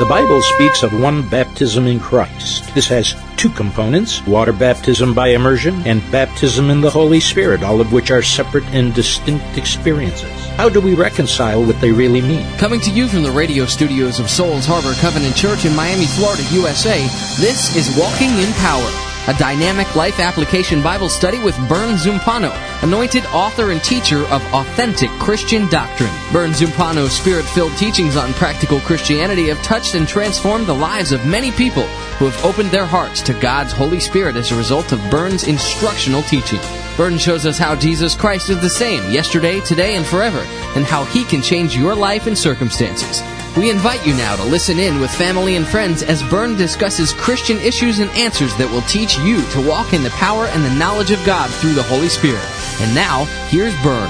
The Bible speaks of one baptism in Christ. This has two components, water baptism by immersion and baptism in the Holy Spirit, all of which are separate and distinct experiences. How do we reconcile what they really mean? Coming to you from the radio studios of Souls Harbor Covenant Church in Miami, Florida, USA, this is Walking in Power, a dynamic life application Bible study with Bern Zumpano, anointed author and teacher of authentic Christian doctrine. Bern Zumpano's spirit-filled teachings on practical Christianity have touched and transformed the lives of many people who have opened their hearts to God's Holy Spirit as a result of Bern's instructional teaching. Bern shows us how Jesus Christ is the same yesterday, today, and forever, and how He can change your life and circumstances. We invite you now to listen in with family and friends as Bern discusses Christian issues and answers that will teach you to walk in the power and the knowledge of God through the Holy Spirit. And now, here's Bern.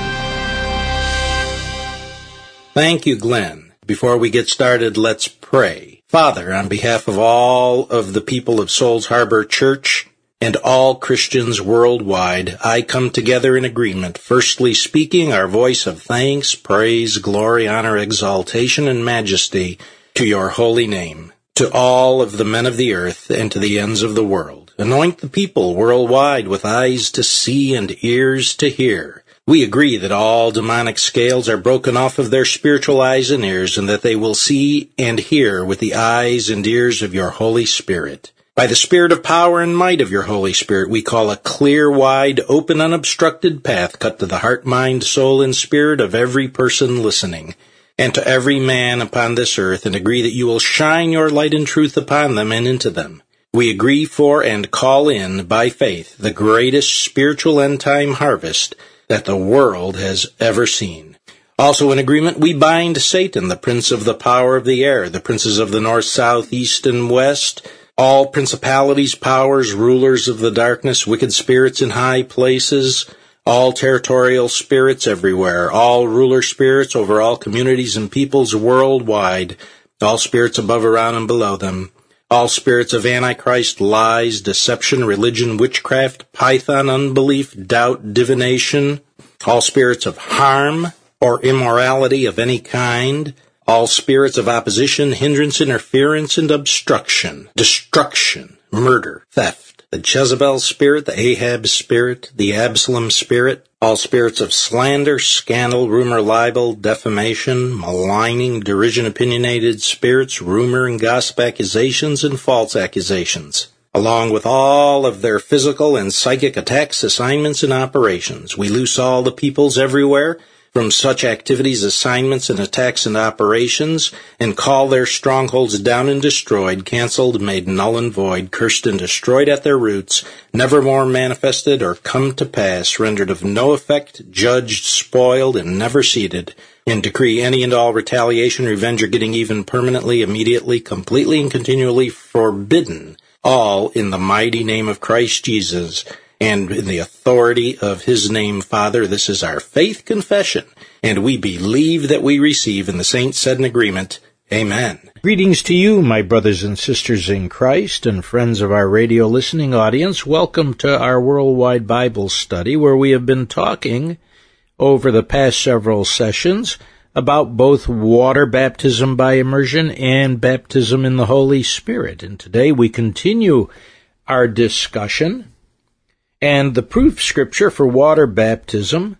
Thank you, Glenn. Before we get started, let's pray. Father, on behalf of all of the people of Souls Harbor Church and all Christians worldwide, I come together in agreement, firstly speaking our voice of thanks, praise, glory, honor, exaltation, and majesty to your holy name, to all of the men of the earth and to the ends of the world. Anoint the people worldwide with eyes to see and ears to hear. We agree that all demonic scales are broken off of their spiritual eyes and ears, and that they will see and hear with the eyes and ears of your Holy Spirit. By the Spirit of power and might of your Holy Spirit, we call a clear, wide, open, unobstructed path cut to the heart, mind, soul, and spirit of every person listening, and to every man upon this earth, and agree that you will shine your light and truth upon them and into them. We agree for and call in, by faith, the greatest spiritual end-time harvest that the world has ever seen. Also in agreement, we bind Satan, the prince of the power of the air, the princes of the north, south, east, and west, all principalities, powers, rulers of the darkness, wicked spirits in high places, all territorial spirits everywhere, all ruler spirits over all communities and peoples worldwide, all spirits above, around, and below them, all spirits of Antichrist, lies, deception, religion, witchcraft, python, unbelief, doubt, divination, all spirits of harm or immorality of any kind, all spirits of opposition, hindrance, interference, and obstruction, destruction, murder, theft, the Jezebel spirit, the Ahab spirit, the Absalom spirit, all spirits of slander, scandal, rumor, libel, defamation, maligning, derision, opinionated spirits, rumor and gossip accusations, and false accusations, along with all of their physical and psychic attacks, assignments, and operations. We loose all the peoples everywhere from such activities, assignments, and attacks and operations, and call their strongholds down and destroyed, canceled, made null and void, cursed and destroyed at their roots, never more manifested or come to pass, rendered of no effect, judged, spoiled, and never seated, and decree any and all retaliation, revenge, or getting even permanently, immediately, completely, and continually forbidden, all in the mighty name of Christ Jesus, and in the authority of His name, Father. This is our faith confession, and we believe that we receive, and the saints said in agreement, Amen. Greetings to you, my brothers and sisters in Christ, and friends of our radio listening audience. Welcome to our worldwide Bible study, where we have been talking over the past several sessions about both water baptism by immersion and baptism in the Holy Spirit. And today we continue our discussion. And the proof scripture for water baptism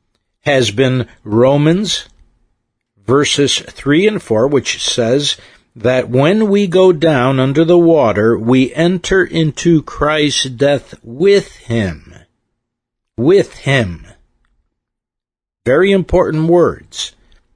has been Romans verses 3 and 4, which says that when we go down under the water, we enter into Christ's death with Him. With Him. Very important words.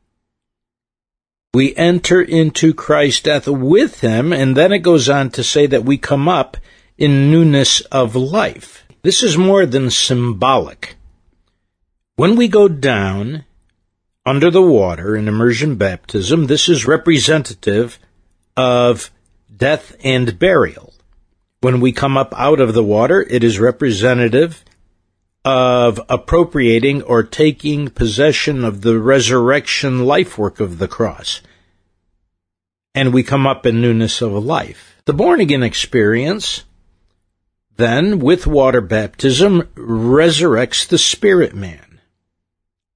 We enter into Christ's death with Him, and then it goes on to say that we come up in newness of life. This is more than symbolic. When we go down under the water in immersion baptism, this is representative of death and burial. When we come up out of the water, it is representative of appropriating or taking possession of the resurrection life work of the cross. And we come up in newness of life. The born-again experience then, with water baptism, resurrects the spirit man.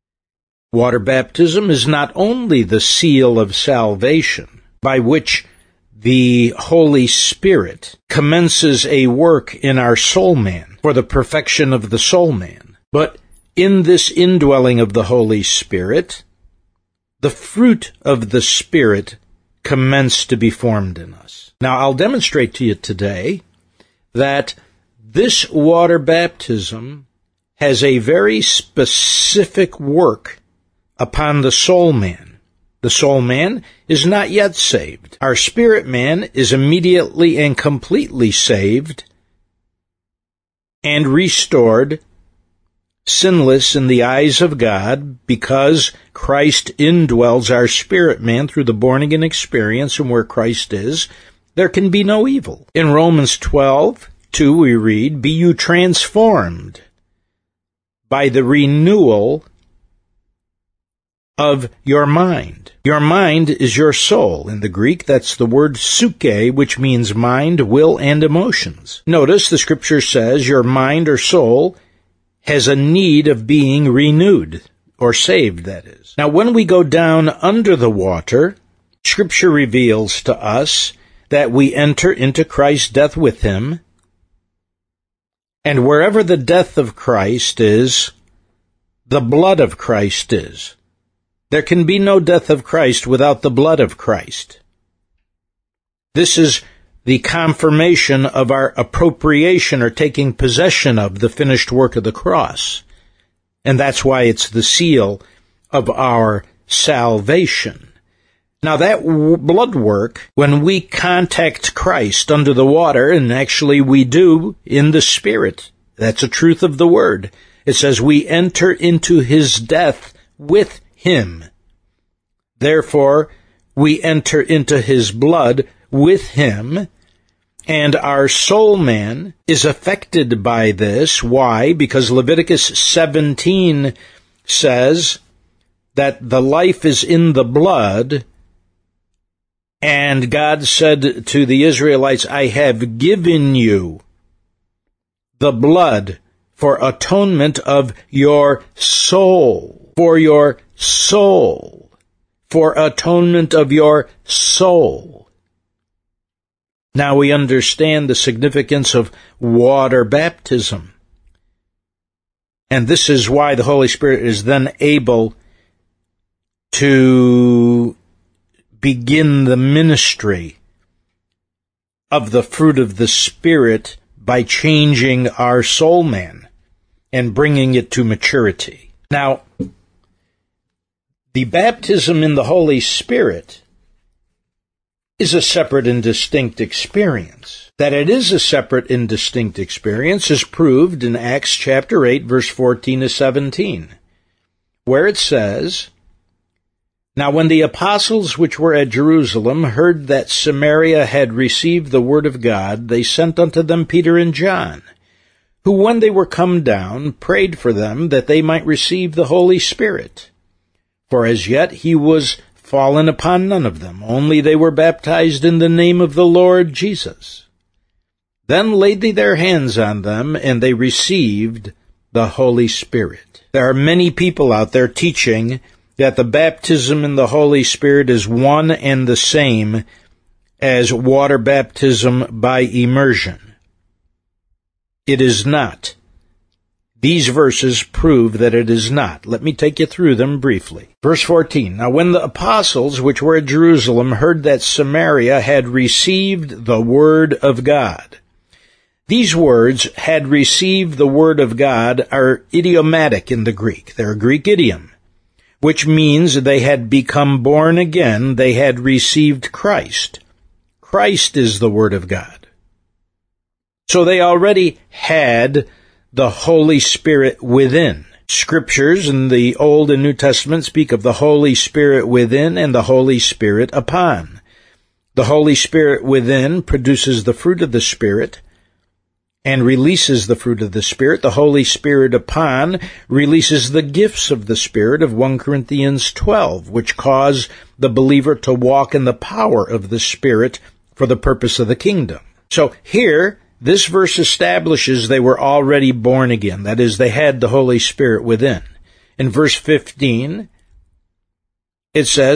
Water baptism is not only the seal of salvation, by which the Holy Spirit commences a work in our soul man for the perfection of the soul man. But in this indwelling of the Holy Spirit, the fruit of the Spirit commence to be formed in us. Now, I'll demonstrate to you today that this water baptism has a very specific work upon the soul man. The soul man is not yet saved. Our spirit man is immediately and completely saved and restored, sinless in the eyes of God, because Christ indwells our spirit man through the born-again experience, and where Christ is, there can be no evil. In Romans 12:2 we read, "Be you transformed by the renewal of your mind." Your mind is your soul. In the Greek, that's the word psyche, which means mind, will, and emotions. Notice the scripture says your mind or soul has a need of being renewed, or saved, that is. Now, when we go down under the water, scripture reveals to us that we enter into Christ's death with him, and wherever the death of Christ is, the blood of Christ is. There can be no death of Christ without the blood of Christ. This is the confirmation of our appropriation or taking possession of the finished work of the cross. And that's why it's the seal of our salvation. Now, that blood work, when we contact Christ under the water, and actually we do in the Spirit, that's a truth of the Word. It says we enter into his death with him. Therefore, we enter into his blood with him, and our soul man is affected by this. Why? Because Leviticus 17 says that the life is in the blood, and God said to the Israelites, "I have given you the blood for atonement of your soul," for your soul, for atonement of your soul. Now we understand the significance of water baptism. And this is why the Holy Spirit is then able to begin the ministry of the fruit of the Spirit by changing our soul man and bringing it to maturity. Now, the baptism in the Holy Spirit is a separate and distinct experience. That it is a separate and distinct experience is proved in Acts chapter 8, verse 14 to 17, where it says, "Now when the apostles which were at Jerusalem heard that Samaria had received the word of God, they sent unto them Peter and John, who when they were come down, prayed for them that they might receive the Holy Spirit. For as yet he was fallen upon none of them, only they were baptized in the name of the Lord Jesus. Then laid they their hands on them, and they received the Holy Spirit." There are many people out there teaching that the baptism in the Holy Spirit is one and the same as water baptism by immersion. It is not. These verses prove that it is not. Let me take you through them briefly. Verse 14, "Now when the apostles which were at Jerusalem heard that Samaria had received the word of God." These words, "had received the word of God," are idiomatic in the Greek. They're a Greek idiom, which means they had become born again, they had received Christ. Christ is the word of God. So they already had the Holy Spirit within. Scriptures in the Old and New Testament speak of the Holy Spirit within and the Holy Spirit upon. The Holy Spirit within produces the fruit of the Spirit and releases the fruit of the Spirit. The Holy Spirit upon releases the gifts of the Spirit of 1 Corinthians 12, which cause the believer to walk in the power of the Spirit for the purpose of the kingdom. So here, this verse establishes they were already born again. That is, they had the Holy Spirit within. In verse 15, it says,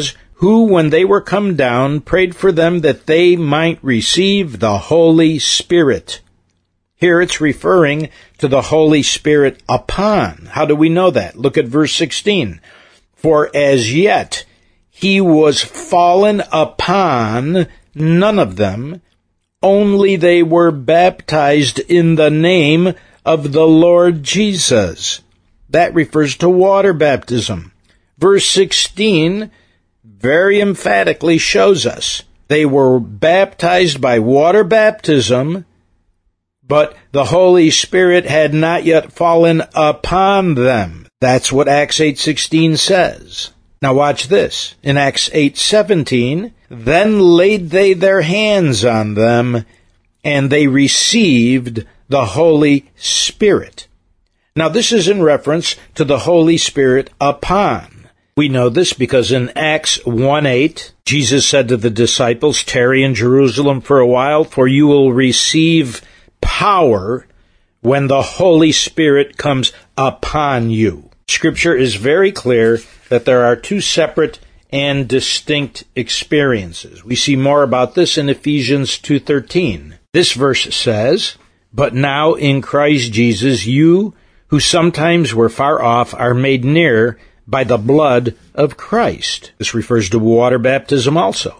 who, when they were come down, prayed for them that they might receive the Holy Spirit. Here it's referring to the Holy Spirit upon. How do we know that? Look at verse 16. For as yet he was fallen upon none of them, only they were baptized in the name of the Lord Jesus. That refers to water baptism. Verse 16 very emphatically shows us they were baptized by water baptism, but the Holy Spirit had not yet fallen upon them. That's what Acts 8:16 says. Now watch this. In Acts 8:17, then laid they their hands on them, and they received the Holy Spirit. Now this is in reference to the Holy Spirit upon. We know this because in Acts 1:8, Jesus said to the disciples, tarry in Jerusalem for a while, for you will receive power when the Holy Spirit comes upon you. Scripture is very clear that there are two separate and distinct experiences. We see more about this in Ephesians 2:13. This verse says, but now in Christ Jesus, you who sometimes were far off are made near by the blood of Christ. This refers to water baptism also.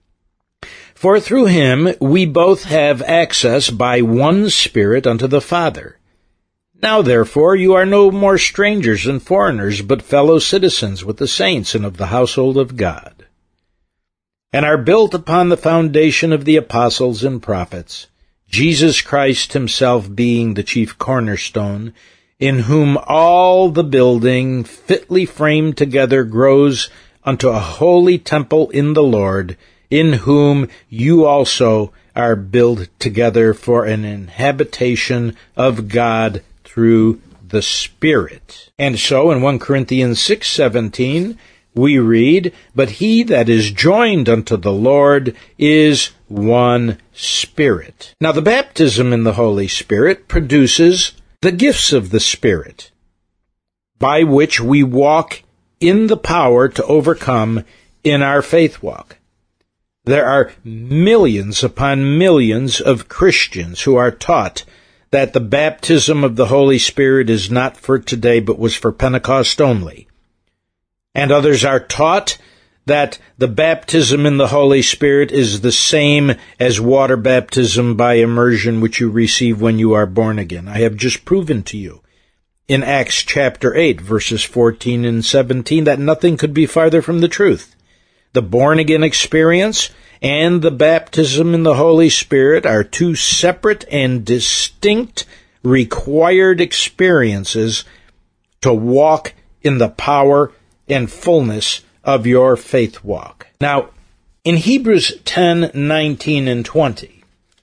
For through him we both have access by one Spirit unto the Father. Now therefore you are no more strangers and foreigners, but fellow citizens with the saints and of the household of God, and are built upon the foundation of the apostles and prophets, Jesus Christ himself being the chief cornerstone, in whom all the building fitly framed together grows unto a holy temple in the Lord, in whom you also are built together for an habitation of God through the Spirit. And so in 1 Corinthians 6:17, we read, but he that is joined unto the Lord is one Spirit. Now the baptism in the Holy Spirit produces the gifts of the Spirit, by which we walk in the power to overcome in our faith walk. There are millions upon millions of Christians who are taught that the baptism of the Holy Spirit is not for today, but was for Pentecost only. And others are taught that the baptism in the Holy Spirit is the same as water baptism by immersion, which you receive when you are born again. I have just proven to you in Acts chapter 8, verses 14 and 17, that nothing could be farther from the truth. The born-again experience and the baptism in the Holy Spirit are two separate and distinct required experiences to walk in the power and fullness of your faith walk. Now, in Hebrews 10:19 and 20,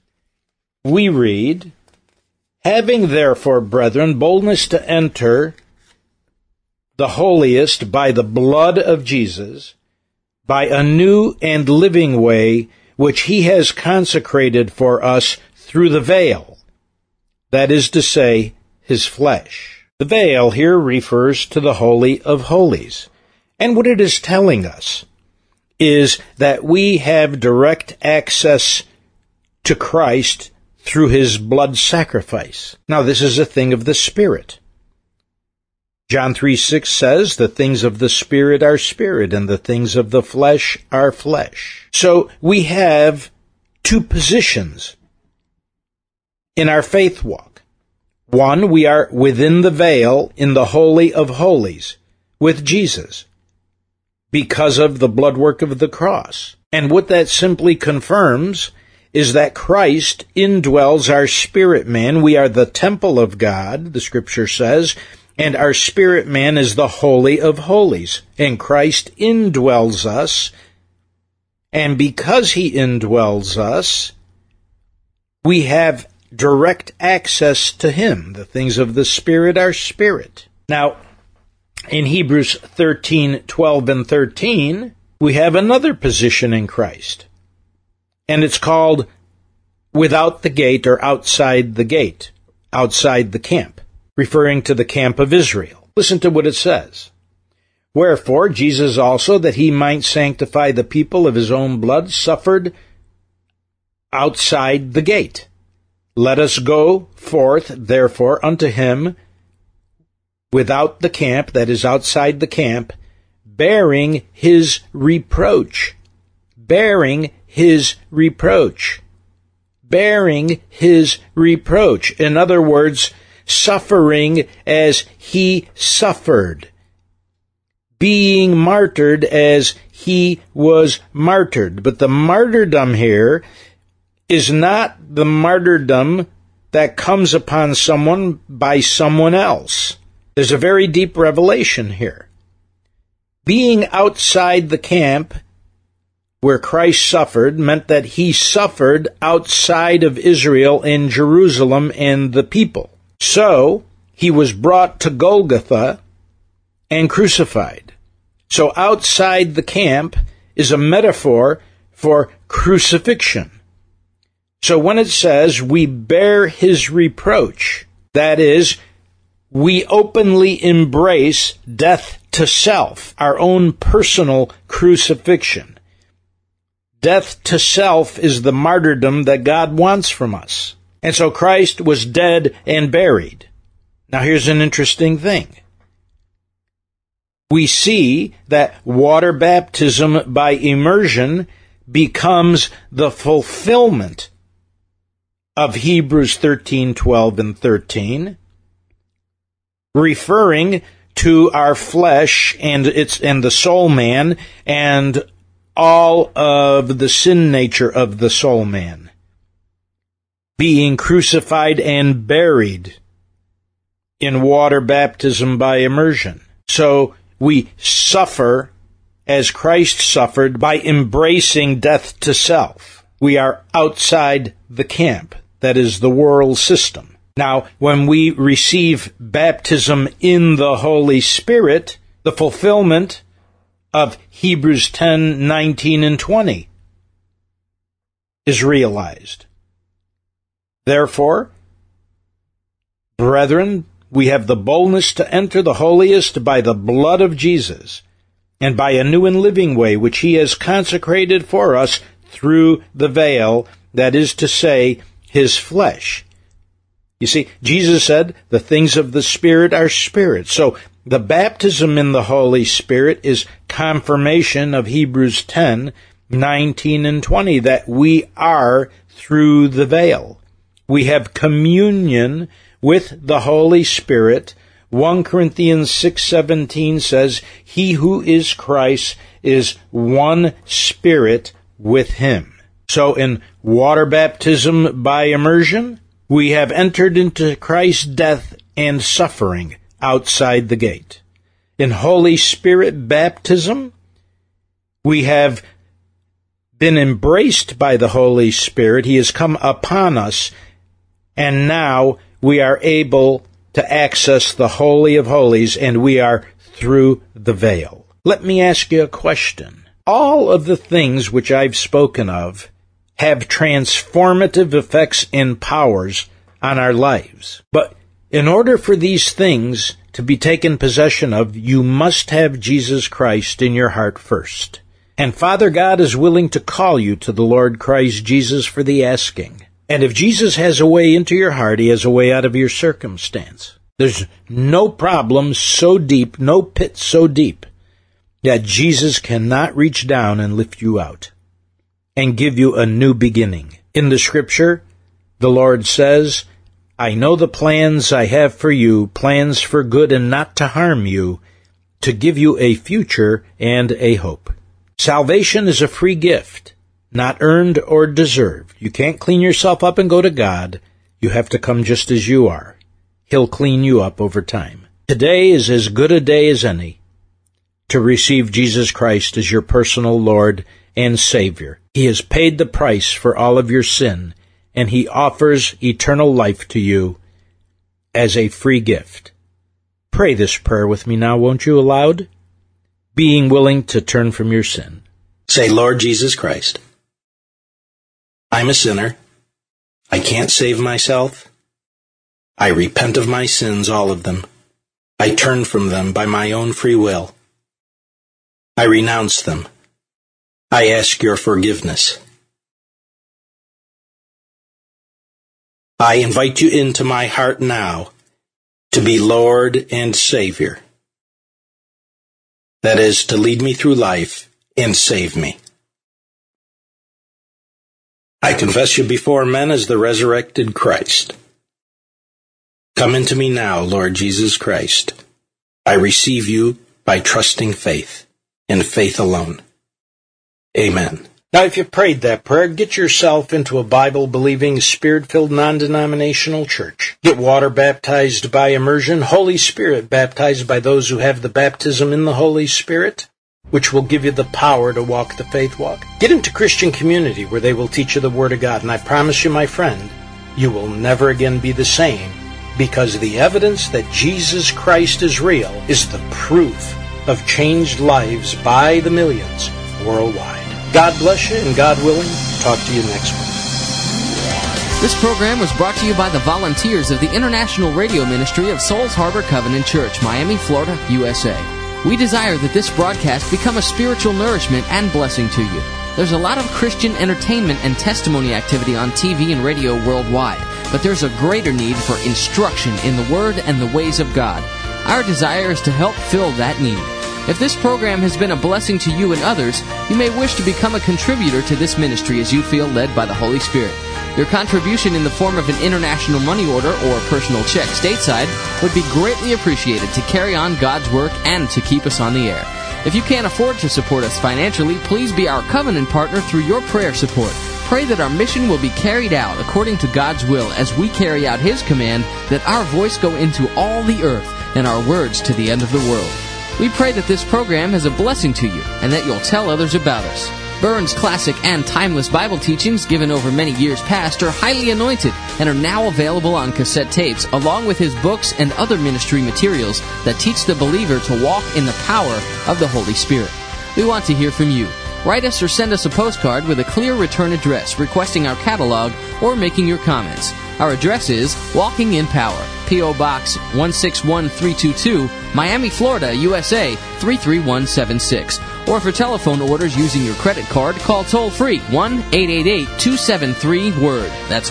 we read, having therefore, brethren, boldness to enter the holiest by the blood of Jesus, by a new and living way, which he has consecrated for us through the veil, that is to say, his flesh. The veil here refers to the Holy of Holies. And what it is telling us is that we have direct access to Christ through his blood sacrifice. Now, this is a thing of the Spirit. John 3:6 says, the things of the Spirit are spirit, and the things of the flesh are flesh. So we have two positions in our faith walk. One, we are within the veil in the Holy of Holies with Jesus, because of the blood work of the cross. And what that simply confirms is that Christ indwells our spirit man. We are the temple of God, the Scripture says, and our spirit man is the Holy of Holies. And Christ indwells us, and because he indwells us, we have direct access to him. The things of the Spirit are spirit. Now, in Hebrews 13:12 and 13, we have another position in Christ, and it's called without the gate, or outside the gate, outside the camp, referring to the camp of Israel. Listen to what it says. Wherefore Jesus also, that he might sanctify the people of his own blood, suffered outside the gate. Let us go forth, therefore, unto him without the camp, that is, outside the camp, bearing his reproach. Bearing his reproach. Bearing his reproach. In other words, suffering as he suffered. Being martyred as he was martyred. But the martyrdom here is not the martyrdom that comes upon someone by someone else. There's a very deep revelation here. Being outside the camp where Christ suffered meant that he suffered outside of Israel and Jerusalem and the people. So he was brought to Golgotha and crucified. So outside the camp is a metaphor for crucifixion. So when it says we bear his reproach, that is, we openly embrace death to self, our own personal crucifixion. Death to self is the martyrdom that God wants from us. And so Christ was dead and buried. Now here's an interesting thing. We see that water baptism by immersion becomes the fulfillment of Hebrews 13:12 and 13, referring to our flesh and the soul man and all of the sin nature of the soul man, being crucified and buried in water baptism by immersion. So we suffer as Christ suffered by embracing death to self. We are outside the camp, that is the world system. Now, when we receive baptism in the Holy Spirit, the fulfillment of Hebrews 10:19 and 20 is realized. Therefore, brethren, we have the boldness to enter the holiest by the blood of Jesus, and by a new and living way which he has consecrated for us through the veil, that is to say, his flesh. You see, Jesus said, the things of the Spirit are spirit. So the baptism in the Holy Spirit is confirmation of Hebrews 10:19 and 20, that we are through the veil. We have communion with the Holy Spirit. 1 Corinthians 6:17 says, he who is Christ is one spirit with him. So in water baptism by immersion, we have entered into Christ's death and suffering outside the gate. In Holy Spirit baptism, we have been embraced by the Holy Spirit. He has come upon us, and now we are able to access the Holy of Holies, and we are through the veil. Let me ask you a question. All of the things which I've spoken of have transformative effects and powers on our lives. But in order for these things to be taken possession of, you must have Jesus Christ in your heart first. And Father God is willing to call you to the Lord Christ Jesus for the asking. And if Jesus has a way into your heart, he has a way out of your circumstance. There's no problem so deep, no pit so deep, that Jesus cannot reach down and lift you out and give you a new beginning. In the Scripture, the Lord says, I know the plans I have for you, plans for good and not to harm you, to give you a future and a hope. Salvation is a free gift, not earned or deserved. You can't clean yourself up and go to God. You have to come just as you are. He'll clean you up over time. Today is as good a day as any to receive Jesus Christ as your personal Lord and Savior. He has paid the price for all of your sin, and he offers eternal life to you as a free gift. Pray this prayer with me now, won't you, aloud? Being willing to turn from your sin. Say, Lord Jesus Christ, I'm a sinner. I can't save myself. I repent of my sins, all of them. I turn from them by my own free will. I renounce them. I ask your forgiveness. I invite you into my heart now to be Lord and Savior. That is, to lead me through life and save me. I confess you before men as the resurrected Christ. Come into me now, Lord Jesus Christ. I receive you by trusting faith, and faith alone. Amen. Now, if you prayed that prayer, get yourself into a Bible-believing, Spirit-filled, non-denominational church. Get water baptized by immersion, Holy Spirit baptized by those who have the baptism in the Holy Spirit, which will give you the power to walk the faith walk. Get into Christian community where they will teach you the Word of God, and I promise you, my friend, you will never again be the same, because the evidence that Jesus Christ is real is the proof of changed lives by the millions worldwide. God bless you, and God willing, talk to you next week. This program was brought to you by the volunteers of the International Radio Ministry of Souls Harbor Covenant Church, Miami, Florida, USA. We desire that this broadcast become a spiritual nourishment and blessing to you. There's a lot of Christian entertainment and testimony activity on TV and radio worldwide, but there's a greater need for instruction in the Word and the ways of God. Our desire is to help fill that need. If this program has been a blessing to you and others, you may wish to become a contributor to this ministry as you feel led by the Holy Spirit. Your contribution in the form of an international money order or personal check stateside would be greatly appreciated to carry on God's work and to keep us on the air. If you can't afford to support us financially, please be our covenant partner through your prayer support. Pray that our mission will be carried out according to God's will as we carry out His command that our voice go into all the earth and our words to the end of the world. We pray that this program is a blessing to you and that you'll tell others about us. Burns' classic and timeless Bible teachings given over many years past are highly anointed and are now available on cassette tapes along with his books and other ministry materials that teach the believer to walk in the power of the Holy Spirit. We want to hear from you. Write us or send us a postcard with a clear return address requesting our catalog or making your comments. Our address is Walking in Power, P.O. Box 161322, Miami, Florida, USA 33176. Or for telephone orders using your credit card, call toll-free 1-888-273-WORD. That's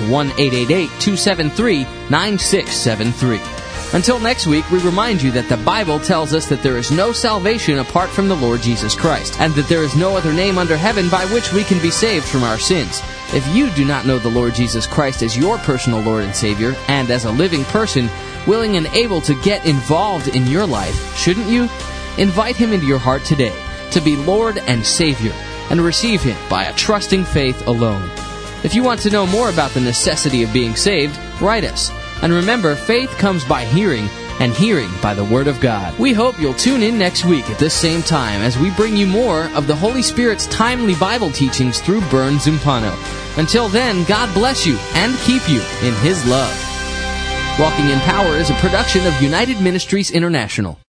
1-888-273-9673. Until next week, we remind you that the Bible tells us that there is no salvation apart from the Lord Jesus Christ, and that there is no other name under heaven by which we can be saved from our sins. If you do not know the Lord Jesus Christ as your personal Lord and Savior, and as a living person, willing and able to get involved in your life, shouldn't you? Invite Him into your heart today to be Lord and Savior, and receive Him by a trusting faith alone. If you want to know more about the necessity of being saved, write us. And remember, faith comes by hearing, and hearing by the Word of God. We hope you'll tune in next week at this same time as we bring you more of the Holy Spirit's timely Bible teachings through Burns Zumpano. Until then, God bless you and keep you in His love. Walking in Power is a production of United Ministries International.